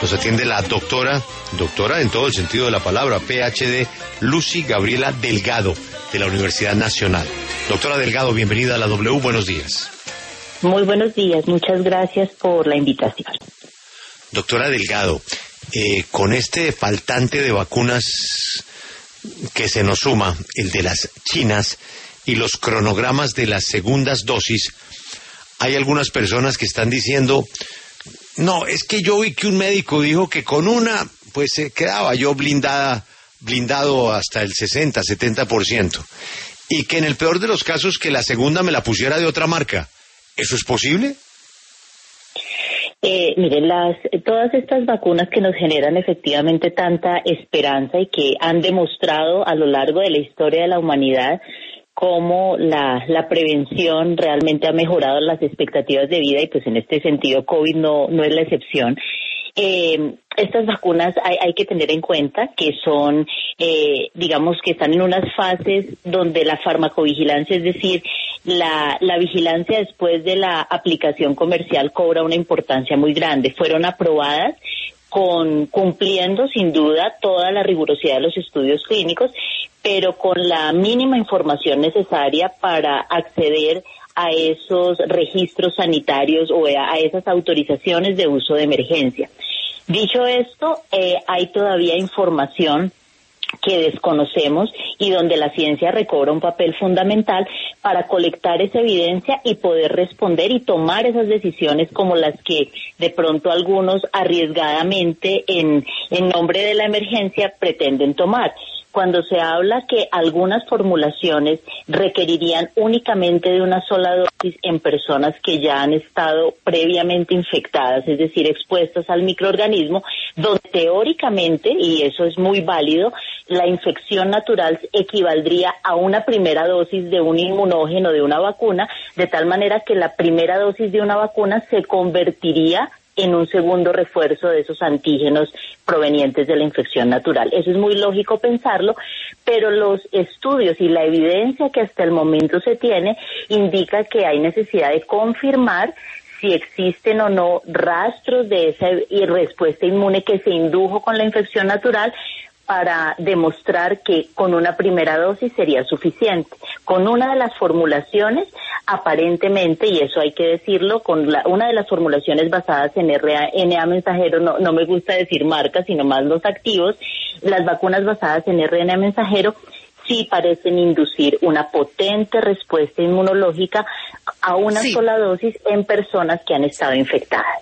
Nos atiende la doctora en todo el sentido de la palabra, PhD, Lucy Gabriela Delgado, de la Universidad Nacional. Doctora Delgado, bienvenida a la W, buenos días. Muy buenos días, muchas gracias por la invitación. Doctora Delgado, con este faltante de vacunas que se nos suma, el de las chinas y los cronogramas de las segundas dosis, hay algunas personas que están diciendo, no, es que yo vi que un médico dijo que con una, pues se quedaba yo blindado hasta el 60, 70%, y que en el peor de los casos que la segunda me la pusiera de otra marca. ¿Eso es posible? Miren, todas estas vacunas que nos generan efectivamente tanta esperanza y que han demostrado a lo largo de la historia de la humanidad cómo la prevención realmente ha mejorado las expectativas de vida, y pues en este sentido COVID no es la excepción. Estas vacunas hay que tener en cuenta que son, digamos que están en unas fases donde la farmacovigilancia, es decir, la vigilancia después de la aplicación comercial cobra una importancia muy grande. Fueron aprobadas cumpliendo sin duda toda la rigurosidad de los estudios clínicos, pero con la mínima información necesaria para acceder a esos registros sanitarios o a esas autorizaciones de uso de emergencia. Dicho esto, hay todavía información que desconocemos y donde la ciencia recobra un papel fundamental para colectar esa evidencia y poder responder y tomar esas decisiones como las que de pronto algunos arriesgadamente en nombre de la emergencia pretenden tomar. Cuando se habla que algunas formulaciones requerirían únicamente de una sola dosis en personas que ya han estado previamente infectadas, es decir, expuestas al microorganismo, donde teóricamente, y eso es muy válido, la infección natural equivaldría a una primera dosis de un inmunógeno de una vacuna, de tal manera que la primera dosis de una vacuna se convertiría en un segundo refuerzo de esos antígenos provenientes de la infección natural. Eso es muy lógico pensarlo, pero los estudios y la evidencia que hasta el momento se tiene indica que hay necesidad de confirmar si existen o no rastros de esa respuesta inmune que se indujo con la infección natural, para demostrar que con una primera dosis sería suficiente. Con una de las formulaciones, aparentemente, y eso hay que decirlo, una de las formulaciones basadas en RNA mensajero, no me gusta decir marcas, sino más los activos, las vacunas basadas en RNA mensajero sí parecen inducir una potente respuesta inmunológica a una sola dosis en personas que han estado infectadas.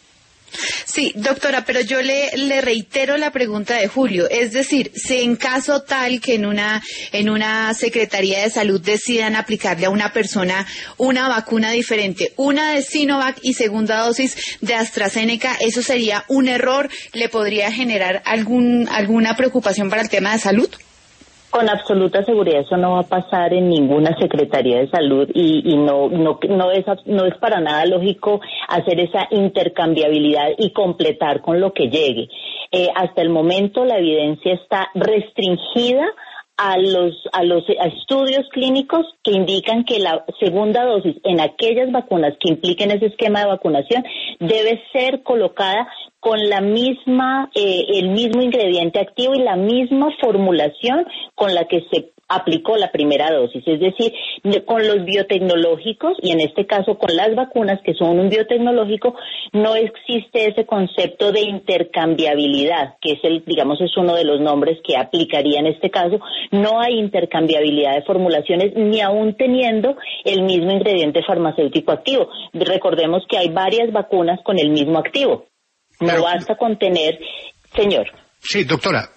Sí, doctora, pero yo le reitero la pregunta de Julio, es decir, si en caso tal que en una Secretaría de Salud decidan aplicarle a una persona una vacuna diferente, una de Sinovac y segunda dosis de AstraZeneca, ¿eso sería un error? ¿Le podría generar alguna preocupación para el tema de salud? Con absoluta seguridad eso no va a pasar en ninguna Secretaría de Salud y no es para nada lógico hacer esa intercambiabilidad y completar con lo que llegue. Hasta el momento la evidencia está restringida a estudios clínicos que indican que la segunda dosis en aquellas vacunas que impliquen ese esquema de vacunación debe ser colocada con la misma, el mismo ingrediente activo y la misma formulación con la que se aplicó la primera dosis, es decir, con los biotecnológicos y en este caso con las vacunas que son un biotecnológico, no existe ese concepto de intercambiabilidad, que es uno de los nombres que aplicaría en este caso. No hay intercambiabilidad de formulaciones ni aún teniendo el mismo ingrediente farmacéutico activo. Recordemos que hay varias vacunas con el mismo activo. No basta con tener, señor. Sí, doctora,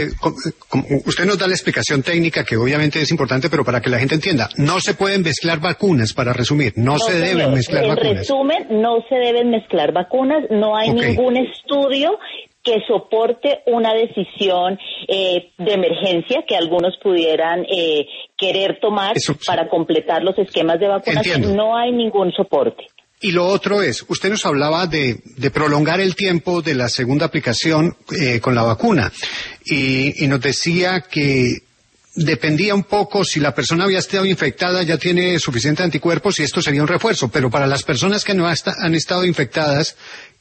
usted nos da la explicación técnica que obviamente es importante, pero para que la gente entienda, no se pueden mezclar vacunas, para resumir, no se deben mezclar vacunas. En resumen, no se deben mezclar vacunas, no hay ningún estudio que soporte una decisión de emergencia que algunos pudieran querer tomar para completar los esquemas de vacunación. Entiendo. No hay ningún soporte. Y lo otro es, usted nos hablaba de prolongar el tiempo de la segunda aplicación con la vacuna y nos decía que dependía un poco si la persona había estado infectada, ya tiene suficientes anticuerpos y esto sería un refuerzo, pero para las personas que no han estado infectadas,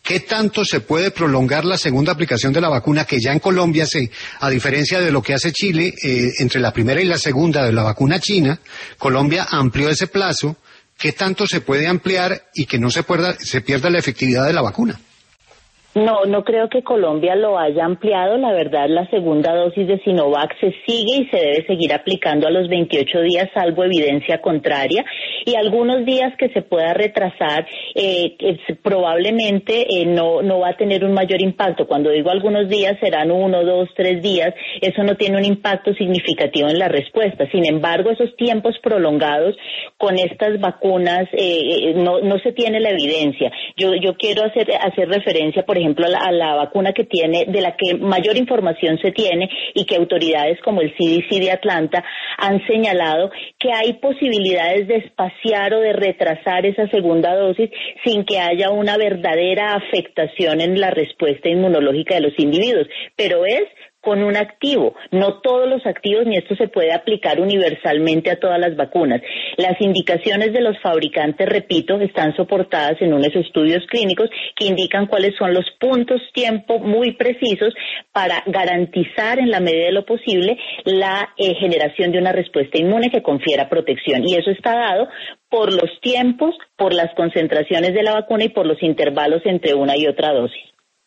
¿Qué tanto se puede prolongar la segunda aplicación de la vacuna que ya en Colombia a diferencia de lo que hace Chile, entre la primera y la segunda de la vacuna china, Colombia amplió ese plazo? ¿Qué tanto se puede ampliar y que no se pierda la efectividad de la vacuna? No creo que Colombia lo haya ampliado. La verdad, la segunda dosis de Sinovac se sigue y se debe seguir aplicando a los 28 días, salvo evidencia contraria. Y algunos días que se pueda retrasar, probablemente no va a tener un mayor impacto. Cuando digo algunos días, serán 1, 2, 3 días. Eso no tiene un impacto significativo en la respuesta. Sin embargo, esos tiempos prolongados con estas vacunas, no se tiene la evidencia. Yo quiero hacer referencia, por ejemplo, a la vacuna de la que mayor información se tiene y que autoridades como el CDC de Atlanta han señalado que hay posibilidades de espaciar o de retrasar esa segunda dosis sin que haya una verdadera afectación en la respuesta inmunológica de los individuos, pero es con un activo, no todos los activos, ni esto se puede aplicar universalmente a todas las vacunas. Las indicaciones de los fabricantes, repito, están soportadas en unos estudios clínicos que indican cuáles son los puntos tiempo muy precisos para garantizar en la medida de lo posible la generación de una respuesta inmune que confiera protección, y eso está dado por los tiempos, por las concentraciones de la vacuna y por los intervalos entre una y otra dosis.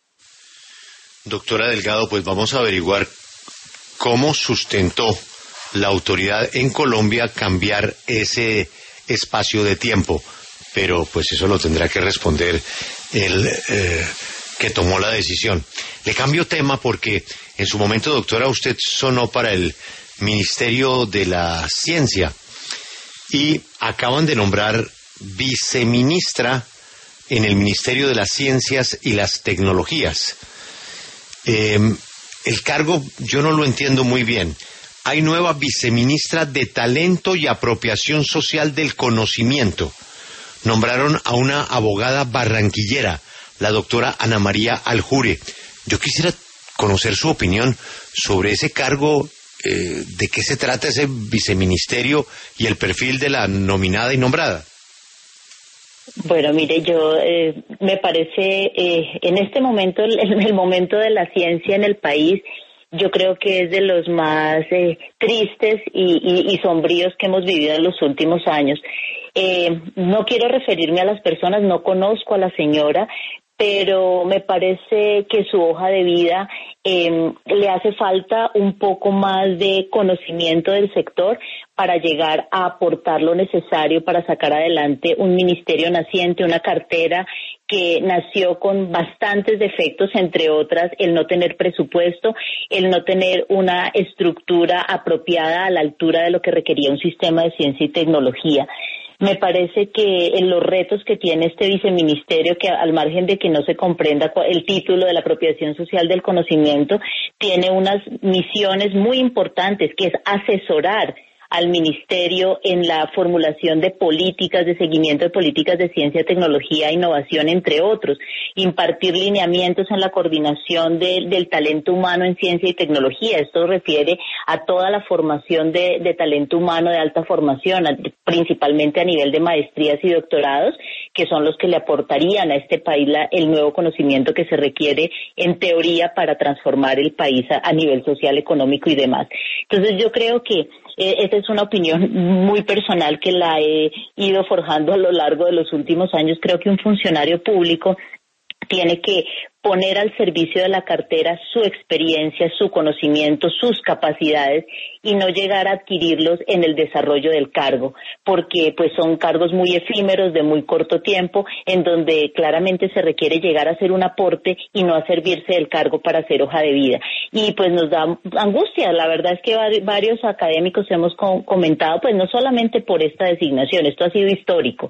Doctora Delgado, pues vamos a averiguar cómo sustentó la autoridad en Colombia cambiar ese espacio de tiempo, pero pues eso lo tendrá que responder el que tomó la decisión. Le cambio tema porque en su momento, doctora, usted sonó para el Ministerio de la Ciencia y acaban de nombrar viceministra en el Ministerio de las Ciencias y las Tecnologías. El cargo yo no lo entiendo muy bien. Hay nueva viceministra de Talento y Apropiación Social del Conocimiento. Nombraron a una abogada barranquillera, la doctora Ana María Aljure. Yo quisiera conocer su opinión sobre ese cargo, de qué se trata ese viceministerio y el perfil de la nominada y nombrada. Bueno, mire, me parece, en este momento, el momento de la ciencia en el país, yo creo que es de los más tristes y sombríos que hemos vivido en los últimos años. No quiero referirme a las personas, no conozco a la señora, pero me parece que su hoja de vida le hace falta un poco más de conocimiento del sector para llegar a aportar lo necesario para sacar adelante un ministerio naciente, una cartera que nació con bastantes defectos, entre otras el no tener presupuesto, el no tener una estructura apropiada a la altura de lo que requería un sistema de ciencia y tecnología. Me parece que en los retos que tiene este viceministerio, que al margen de que no se comprenda el título de la apropiación social del conocimiento, tiene unas misiones muy importantes, que es asesorar al ministerio en la formulación de políticas, de seguimiento de políticas de ciencia, tecnología e innovación, entre otros, impartir lineamientos en la coordinación del talento humano en ciencia y tecnología. Esto refiere a toda la formación de talento humano de alta formación, principalmente a nivel de maestrías y doctorados, que son los que le aportarían a este país el nuevo conocimiento que se requiere en teoría para transformar el país a nivel social, económico y demás. Entonces yo creo que esta es una opinión muy personal que la he ido forjando a lo largo de los últimos años. Creo que un funcionario público tiene que poner al servicio de la cartera su experiencia, su conocimiento, sus capacidades y no llegar a adquirirlos en el desarrollo del cargo, porque pues son cargos muy efímeros, de muy corto tiempo, en donde claramente se requiere llegar a hacer un aporte y no a servirse del cargo para hacer hoja de vida. Y pues nos da angustia, la verdad es que varios académicos hemos comentado, pues no solamente por esta designación, esto ha sido histórico,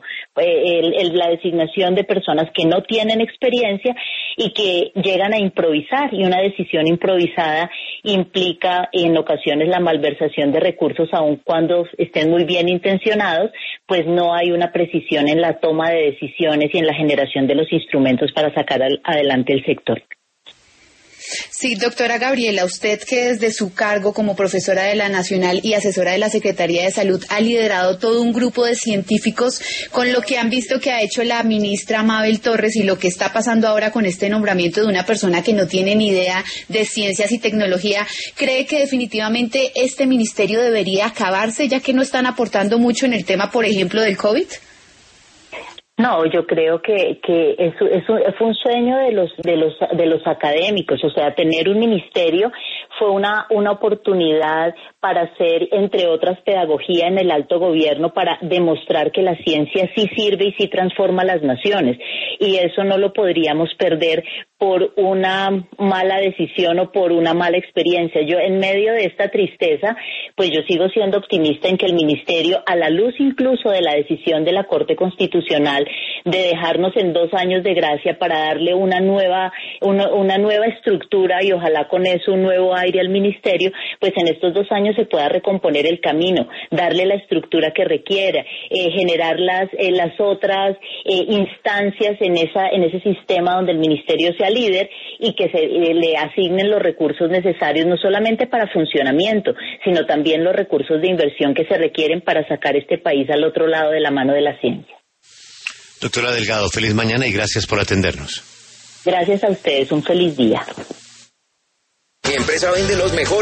la designación de personas que no tienen experiencia y que llegan a improvisar, y una decisión improvisada implica en ocasiones la malversación de recursos, aun cuando estén muy bien intencionados, pues no hay una precisión en la toma de decisiones y en la generación de los instrumentos para sacar adelante el sector. Sí, doctora Gabriela, usted que desde su cargo como profesora de la Nacional y asesora de la Secretaría de Salud ha liderado todo un grupo de científicos con lo que han visto que ha hecho la ministra Mabel Torres y lo que está pasando ahora con este nombramiento de una persona que no tiene ni idea de ciencias y tecnología. ¿Cree que definitivamente este ministerio debería acabarse ya que no están aportando mucho en el tema, por ejemplo, del COVID? No, yo creo que fue un sueño de los académicos, o sea, tener un ministerio fue una oportunidad para hacer, entre otras, pedagogía en el alto gobierno para demostrar que la ciencia sí sirve y sí transforma las naciones, y eso no lo podríamos perder por una mala decisión o por una mala experiencia. Yo, en medio de esta tristeza, pues yo sigo siendo optimista en que el ministerio, a la luz incluso de la decisión de la Corte Constitucional de dejarnos en 2 años de gracia para darle una nueva estructura y ojalá con eso un nuevo aire al ministerio, pues en estos 2 años se pueda recomponer el camino, darle la estructura que requiera, generar las otras instancias en ese sistema donde el ministerio sea líder y que se le asignen los recursos necesarios no solamente para funcionamiento, sino también los recursos de inversión que se requieren para sacar este país al otro lado de la mano de la ciencia. Doctora Delgado, feliz mañana y gracias por atendernos. Gracias a ustedes, un feliz día. Mi empresa vende los mejores